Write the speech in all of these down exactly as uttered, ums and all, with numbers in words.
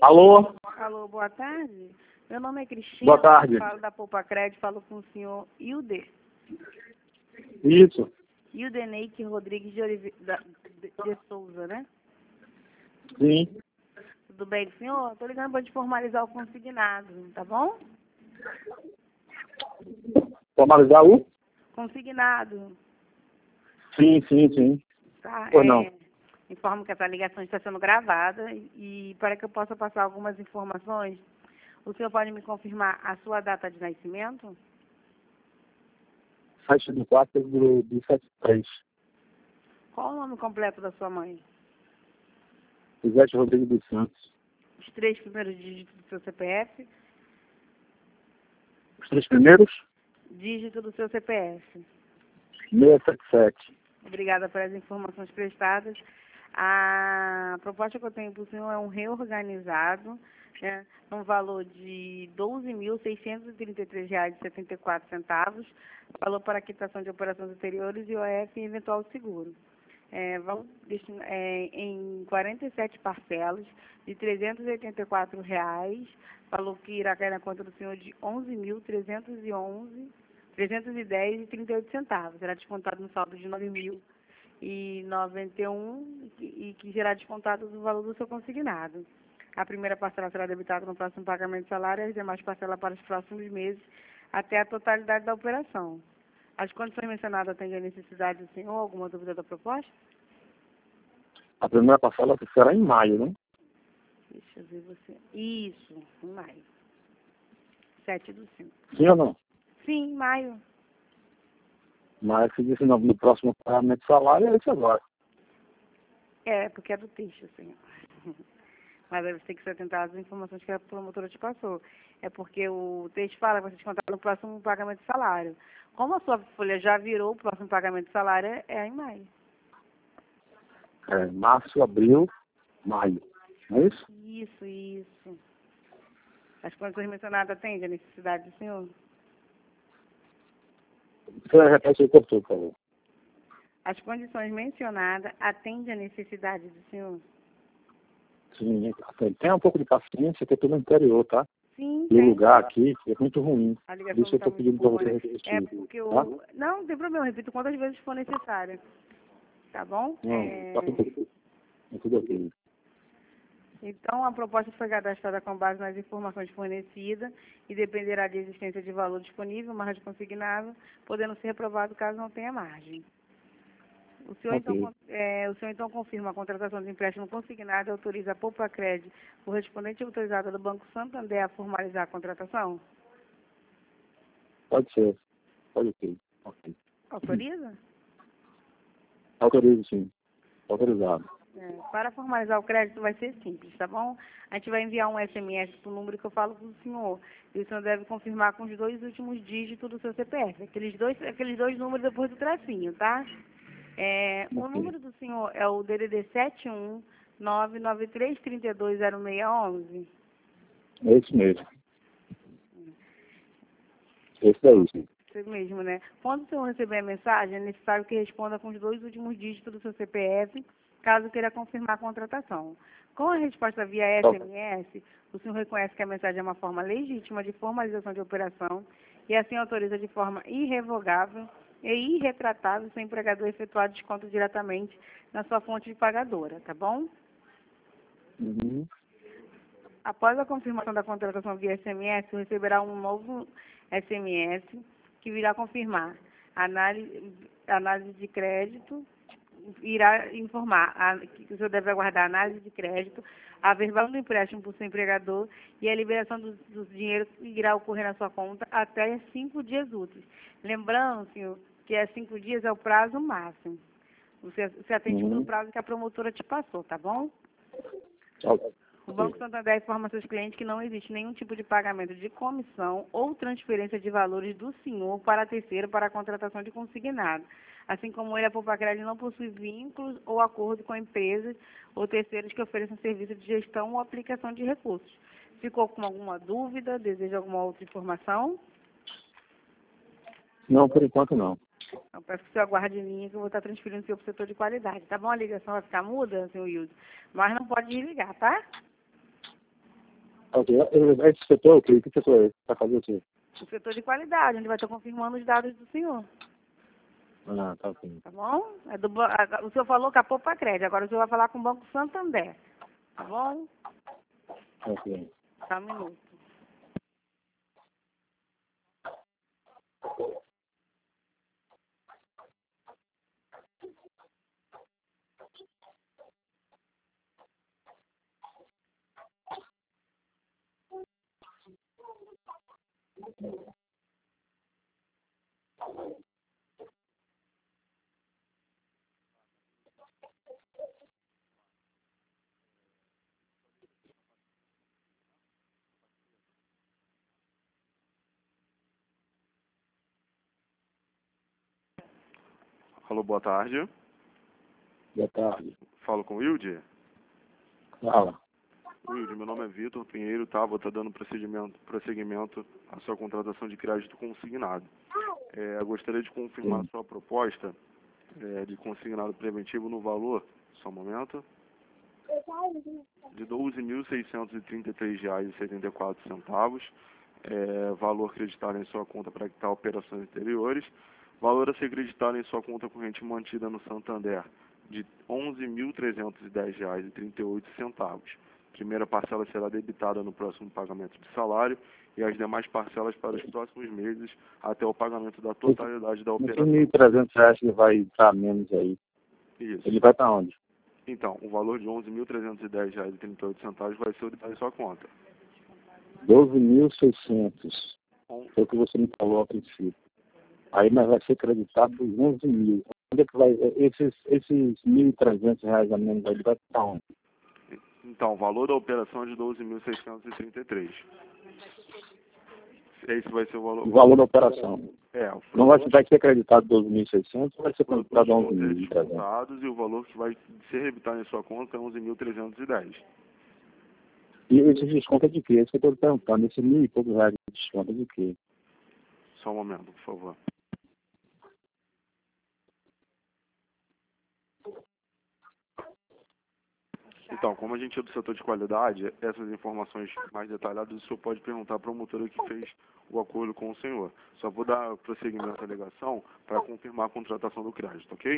Alô? Alô, boa tarde. Meu nome é Cristina. Boa tarde. Falo da Poupa Crédito, falo com o senhor Hilder. Isso. Hildeneike Rodrigues de, Olive... da... de... de Souza, né? Sim. Tudo bem, senhor? Estou ligando para te formalizar o consignado, tá bom? Formalizar o? Consignado. Sim, sim, sim. Tá? Pois É... não. Informo que essa ligação está sendo gravada e, e para que eu possa passar algumas informações, o senhor pode me confirmar a sua data de nascimento? sete do quatro do, do setenta e três. Qual o nome completo da sua mãe? Ivete Rodrigues dos Santos. Os três primeiros dígitos do seu C P F? Os três primeiros? Dígito do seu C P F. seiscentos e setenta e sete. Obrigada pelas informações prestadas. A proposta que eu tenho para o senhor é um reorganizado, né, no valor de doze mil seiscentos e trinta e três reais e setenta e quatro centavos, valor para quitação de operações anteriores e O F e eventual seguro. É, vão destinar, é, em quarenta e sete parcelas de trezentos e oitenta e quatro reais, valor que irá cair na conta do senhor de onze mil trezentos e onze, trezentos e dez reais e trinta e oito centavos. Será descontado no saldo de nove mil e noventa e um e que será descontado do valor do seu consignado. A primeira parcela será debitada no próximo pagamento de salário e as demais parcelas para os próximos meses até a totalidade da operação. As condições mencionadas atendem à necessidade do senhor? Alguma dúvida da proposta? A primeira parcela será em maio, né? Deixa eu ver você. Isso, em maio. sete do cinco. Sim ou não? Sim, em maio. Mas se disse no, no próximo pagamento de salário, é isso agora. É, porque é do texto, senhor. Mas aí você tem que se atentar às informações que a promotora te passou. É porque o texto fala que vai ser descontado no próximo pagamento de salário. Como a sua folha já virou o próximo pagamento de salário, é, é em maio. É, março, abril, maio. Não é isso? Isso, isso. As condições mencionadas atendem a necessidade do senhor? Você repete aí, cortou, por favor. As condições mencionadas atendem a necessidade do senhor? Sim, tenha um pouco de paciência, que eu estou no interior, tá? Sim, E o tem. lugar aqui é muito ruim. A ligação Por isso não eu está estou muito pedindo para boa, você né? É repetir, porque tá? o... Não, não tem problema, eu repito quantas vezes for necessário. Tá bom? Não, tá É... tudo, tá tudo ok. Então, a proposta foi cadastrada com base nas informações fornecidas e dependerá de existência de valor disponível, margem consignável, podendo ser reprovado caso não tenha margem. O senhor, Ok. então, é, o senhor, então, confirma a contratação de empréstimo consignado e autoriza a Poupa Crédito, correspondente autorizada do Banco Santander, a formalizar a contratação? Pode ser. Pode ser. Ok. Autoriza? Autorizo, sim. Autorizado. É, para formalizar o crédito vai ser simples, tá bom? A gente vai enviar um S M S para o número que eu falo para o senhor. E o senhor deve confirmar com os dois últimos dígitos do seu C P F. Aqueles dois, aqueles dois números depois do tracinho, tá? É, o Ok. número do senhor é o D D D sete um nove nove três três dois zero seis um um. É isso mesmo. Esse daí, sim. Isso mesmo, né? Quando o senhor receber a mensagem, é necessário que responda com os dois últimos dígitos do seu C P F, caso queira confirmar a contratação. Com a resposta via S M S, o senhor reconhece que a mensagem é uma forma legítima de formalização de operação e assim autoriza de forma irrevogável e irretratável seu empregador efetuar desconto diretamente na sua fonte de pagadora, tá bom? Uhum. Após a confirmação da contratação via S M S, você receberá um novo S M S que virá confirmar a análise, análise de crédito, irá informar a, que o senhor deve aguardar a análise de crédito, a verbal do empréstimo por seu empregador e a liberação do, do dinheiro que irá ocorrer na sua conta até cinco dias úteis. Lembrando, senhor, que é cinco dias é o prazo máximo. Você, você atende pelo Uhum. prazo que a promotora te passou, tá bom? Ok. O Banco Santander informa seus clientes que não existe nenhum tipo de pagamento de comissão ou transferência de valores do senhor para terceiro para a contratação de consignado. Assim como ele, a Poupa Crédito não possui vínculos ou acordo com empresas ou terceiros que ofereçam serviço de gestão ou aplicação de recursos. Ficou com alguma dúvida? Deseja alguma outra informação? Não, por enquanto não. Eu peço que o senhor aguarde em linha que eu vou estar transferindo o senhor para o setor de qualidade. Tá bom? A ligação vai ficar muda, senhor Hildo, mas não pode desligar, tá? Ok. Esse setor é o quê? Que setor é esse? Para fazer o quê? O setor de qualidade, onde vai estar confirmando os dados do senhor. Ah, tá ok. Tá bom? É do, ba- a- o senhor falou que a Poupa Crédito, agora o senhor vai falar com o Banco Santander. Tá bom? Ok. Só um minuto. Alô, boa tarde. Boa tarde. Falo com o Wilde. Fala. Wilde, meu nome é Vitor Pinheiro, tá? Vou estar dando procedimento, prosseguimento à sua contratação de crédito consignado. É, eu gostaria de confirmar Sim. a sua proposta é, de consignado preventivo no valor, só um momento, de doze mil seiscentos e trinta e três reais e setenta e quatro centavos, é, valor acreditado em sua conta para quitar operações anteriores, valor a ser acreditado em sua conta corrente mantida no Santander, de onze mil trezentos e dez reais e trinta e oito centavos. Primeira parcela será debitada no próximo pagamento de salário e as demais parcelas para os próximos meses até o pagamento da totalidade da Nesses operação. mil e trezentos reais que vai estar menos aí, Isso. ele vai para onde? Então, o valor de onze mil trezentos e dez reais e trinta e oito centavos vai ser debitado em sua conta. doze mil e seiscentos. On- Foi o que você me falou a princípio. Aí mas vai ser creditado dos onze mil. Onde é que vai, esses, esses mil e trezentos reais a menos, ele vai para onde? Então, o valor da operação é de doze mil seiscentos e trinta e três. Esse vai ser o valor. O valor da operação. É, o Não vai, vai ser acreditado doze mil e seiscentos ou vai ser produtos creditado vão onze ser mil e trezentos? descontados e o valor que vai ser debitado em sua conta é onze mil trezentos e dez. E esse desconto é de quê? Esse que eu estou perguntando. Esse mil e poucos reais de desconto é de quê? Só um momento, por favor. Então, como a gente é do setor de qualidade, essas informações mais detalhadas o senhor pode perguntar para a promotora que fez o acordo com o senhor. Só vou dar prosseguimento à alegação para confirmar a contratação do crédito, ok?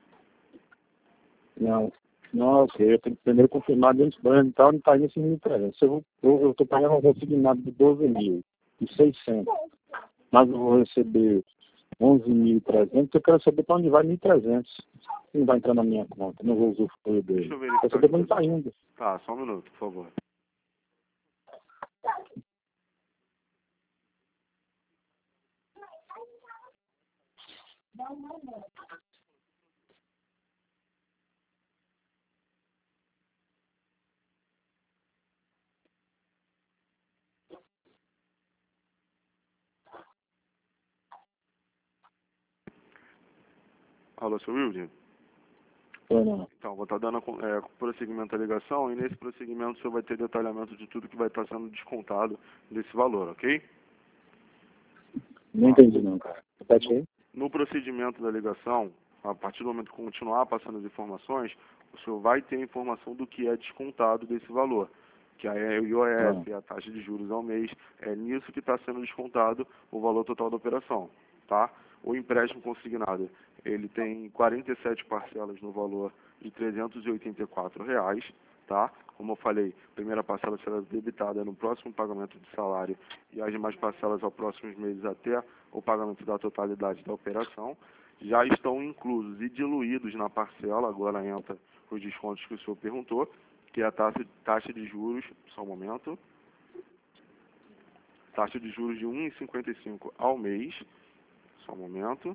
Não. Não, ok. Eu tenho que primeiro confirmar dentro do banco e tal, não está aí nesse mil e trezentos. Eu estou pagando um consignado de doze mil e seiscentos. Mas eu vou receber onze mil e trezentos. Eu quero saber para onde vai mil e trezentos. Não vai entrar na minha conta. Não vou usufruir dele. Deixa eu Quero verificar. saber para onde está indo. Tá, só um minuto, por favor. Alô, seu Wilde? Ou não? Então, vou estar dando é, prosseguimento à ligação e nesse prosseguimento o senhor vai ter detalhamento de tudo que vai estar sendo descontado desse valor, ok? Não entendi não, cara. Repete aí. No procedimento da ligação, a partir do momento que continuar passando as informações, o senhor vai ter a informação do que é descontado desse valor, que é o I O F, a taxa de juros ao mês, é nisso que está sendo descontado o valor total da operação, tá? O empréstimo consignado, ele tem quarenta e sete parcelas no valor de trezentos e oitenta e quatro reais, tá? Como eu falei, a primeira parcela será debitada no próximo pagamento de salário e as demais parcelas aos próximos meses até o pagamento da totalidade da operação. Já estão inclusos e diluídos na parcela, agora entra os descontos que o senhor perguntou, que é a taxa, taxa de juros, só um momento, taxa de juros de um vírgula cinquenta e cinco ao mês, só um momento,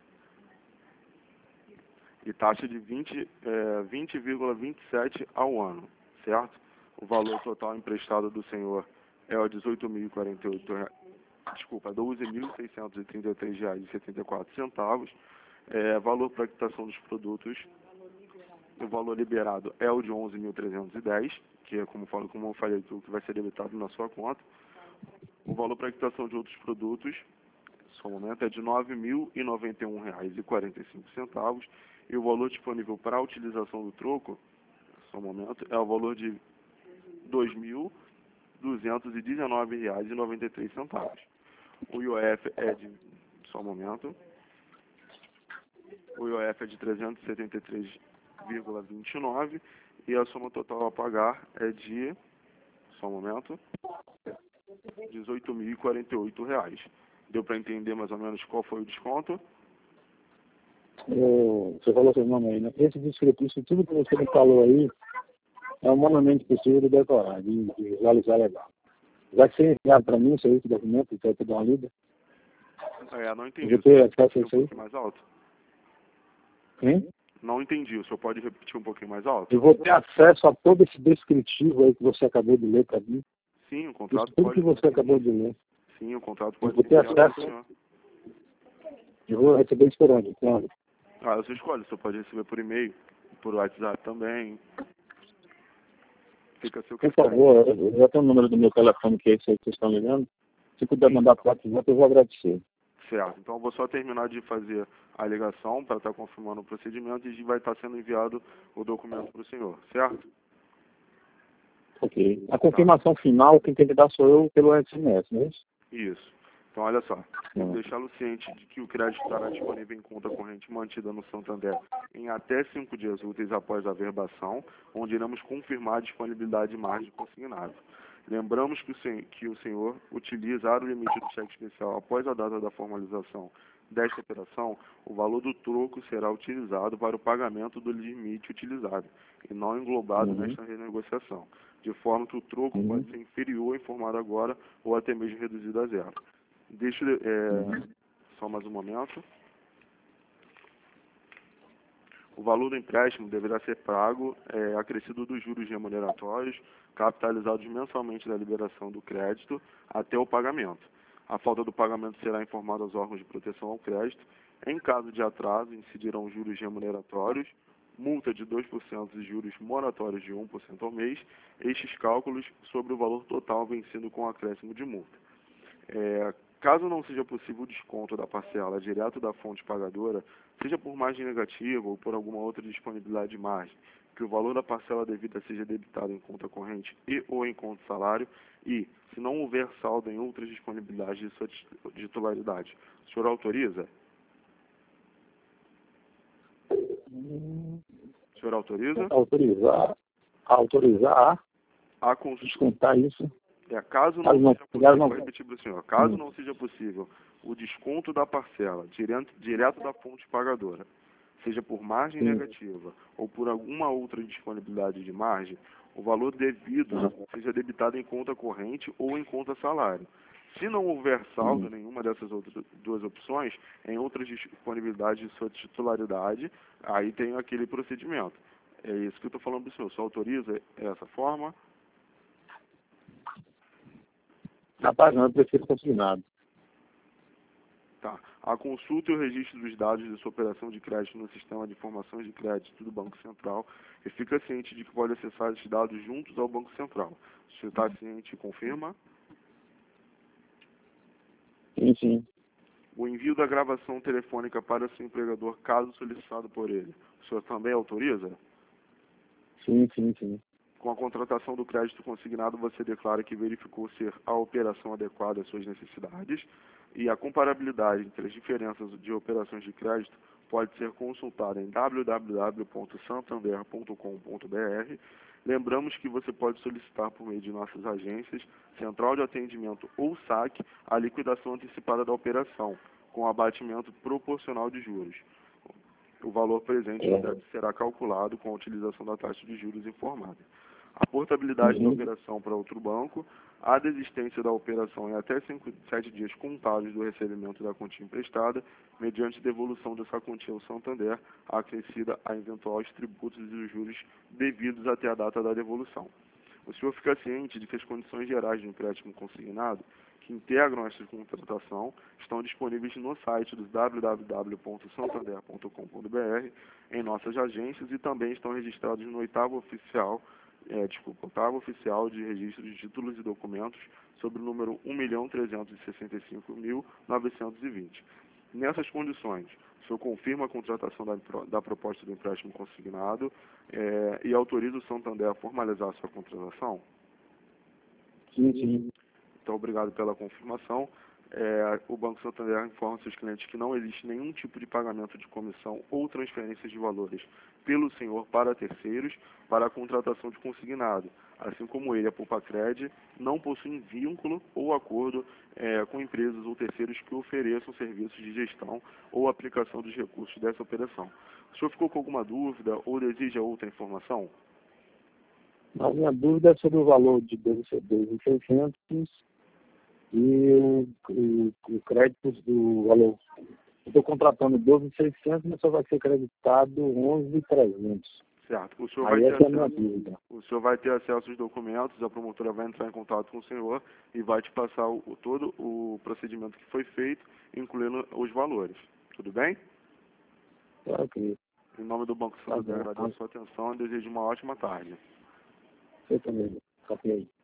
e taxa de vinte, é, vinte vírgula vinte e sete ao ano, certo? O valor total emprestado do senhor é o dezoito mil e quarenta e oito reais, desculpa, doze mil seiscentos e trinta e três reais e setenta e quatro centavos. É, valor para quitação dos produtos, o valor liberado é o de onze mil trezentos e dez, que é como, falo, como eu falei, tudo que vai ser debitado na sua conta. O valor para quitação de outros produtos, só um momento, é de nove mil e noventa e um reais e quarenta e cinco centavos. E o valor disponível para a utilização do troco, só um momento, é o valor de dois mil duzentos e dezenove reais e noventa e três centavos. O I O F é de... Só um momento. O I O F é de trezentos e setenta e três vírgula vinte e nove e a soma total a pagar é de... Só um momento. dezoito mil e quarenta e oito reais. Deu para entender mais ou menos qual foi o desconto? Eu, você falou seu nome aí, né? Esse descritivo, tudo que você me falou aí, é humanamente possível de decorar, de, de visualizar legal. Vai ser enviado para mim, esse documento, que eu te dar uma lida. É, não entendi. Eu vou ter acesso a Um isso aí. pouquinho mais alto? Hein? Não entendi. O senhor pode repetir um pouquinho mais alto? Eu vou ter acesso a todo esse descritivo aí que você acabou de ler para mim. Sim, o contrato Isso tudo pode... que você acabou de ler. Sim, o contrato Eu pode vou ser ter enviado ao acesso. senhor. Eu vou receber isso por onde? Quando? Ah, você escolhe. O senhor pode receber por e-mail, por WhatsApp também. Fica a seu Por critério. favor, eu já tenho o número do meu telefone, que é esse aí que vocês estão ligando. Se puder mandar para o WhatsApp, eu vou agradecer. Certo. Então, eu vou só terminar de fazer a ligação para estar confirmando o procedimento e vai estar sendo enviado o documento para o senhor, certo? Ok. A confirmação final, quem tem que dar sou eu pelo S M S, não é isso? Isso. Então, olha só. Vou Hum. deixá-lo ciente de que o crédito estará disponível em conta corrente mantida no Santander em até cinco dias úteis após a verbação, onde iremos confirmar a disponibilidade de margem consignada. Lembramos que o, sen que o senhor utilizar o limite do cheque especial após a data da formalização desta operação, o valor do troco será utilizado para o pagamento do limite utilizado e não englobado Uhum. nesta renegociação, de forma que o troco Uhum. pode ser inferior ao informado agora ou até mesmo reduzido a zero. Deixa eu, é, Uhum. só mais um momento. O valor do empréstimo deverá ser pago é, acrescido dos juros remuneratórios, capitalizados mensalmente da liberação do crédito até o pagamento. A falta do pagamento será informada aos órgãos de proteção ao crédito. Em caso de atraso, incidirão juros remuneratórios, multa de dois por cento e juros moratórios de um por cento ao mês. Estes cálculos sobre o valor total vencido com acréscimo de multa. É, caso não seja possível o desconto da parcela direto da fonte pagadora, seja por margem negativa ou por alguma outra disponibilidade de margem, que o valor da parcela devida seja debitado em conta corrente e ou em conta salário e, se não houver saldo em outras disponibilidades de sua titularidade, o senhor autoriza? Hum. O senhor autoriza? Autorizar, autorizar A a cons... descontar isso. É, caso Caso não não- seja caso possível, não- vou repetir para o senhor, caso Hum. não seja possível o desconto da parcela direto, direto da fonte pagadora, seja por margem Sim. negativa ou por alguma outra disponibilidade de margem, o valor devido Uhum. seja debitado em conta corrente ou em conta salário. Se não houver saldo Uhum. nenhuma dessas outras duas opções, em outras disponibilidades de sua titularidade, aí tem aquele procedimento. É isso que eu estou falando para o senhor. O senhor autoriza essa forma? Rapaz, não, eu prefiro consignado. Tá. A consulta e o registro dos dados de sua operação de crédito no sistema de informações de crédito do Banco Central e fica ciente de que pode acessar esses dados juntos ao Banco Central. Se está ciente, confirma. Sim, sim. O envio da gravação telefônica para seu empregador, caso solicitado por ele. O senhor também autoriza? Sim, sim, sim. Com a contratação do crédito consignado, você declara que verificou ser a operação adequada às suas necessidades e a comparabilidade entre as diferenças de operações de crédito pode ser consultada em w w w ponto santander ponto com ponto b r. Lembramos que você pode solicitar por meio de nossas agências, central de atendimento ou saque, a liquidação antecipada da operação, com abatimento proporcional de juros. O valor presente no débito será calculado com a utilização da taxa de juros informada. A portabilidade Uhum. da operação para outro banco, a desistência da operação em até cinco, sete dias contáveis do recebimento da quantia emprestada, mediante devolução dessa quantia ao Santander, acrescida a eventuais tributos e os juros devidos até a data da devolução. O senhor fica ciente de que as condições gerais de empréstimo consignado que integram esta contratação estão disponíveis no site do w w w ponto santander ponto com ponto b r, em nossas agências e também estão registrados no oitavo oficial, é, desculpa, oitavo oficial de registro de títulos e documentos sobre o número um milhão trezentos e sessenta e cinco mil novecentos e vinte. Nessas condições, o senhor confirma a contratação da, da proposta do empréstimo consignado é, e autoriza o Santander a formalizar a sua contratação? Sim, sim. Então, obrigado pela confirmação. É, o Banco Santander informa seus clientes que não existe nenhum tipo de pagamento de comissão ou transferência de valores pelo senhor para terceiros para a contratação de consignado, assim como ele, a Poupa-Cred, não possui vínculo ou acordo é, com empresas ou terceiros que ofereçam serviços de gestão ou aplicação dos recursos dessa operação. O senhor ficou com alguma dúvida ou deseja outra informação? A minha dúvida é sobre o valor de doze mil e seiscentos e o, o, o crédito do valor. Eu estou contratando doze mil e seiscentos, mas só vai ser creditado onze mil e trezentos. Certo. O senhor, Aí vai essa ter é a minha acesso, dúvida. o senhor vai ter acesso aos documentos, a promotora vai entrar em contato com o senhor e vai te passar o, o- todo o procedimento que foi feito, incluindo os valores. Tudo bem? Tá, ok. Em nome do Banco Tá Santander, bom. agradeço a sua atenção e desejo uma ótima tarde. Você também. Tá ok.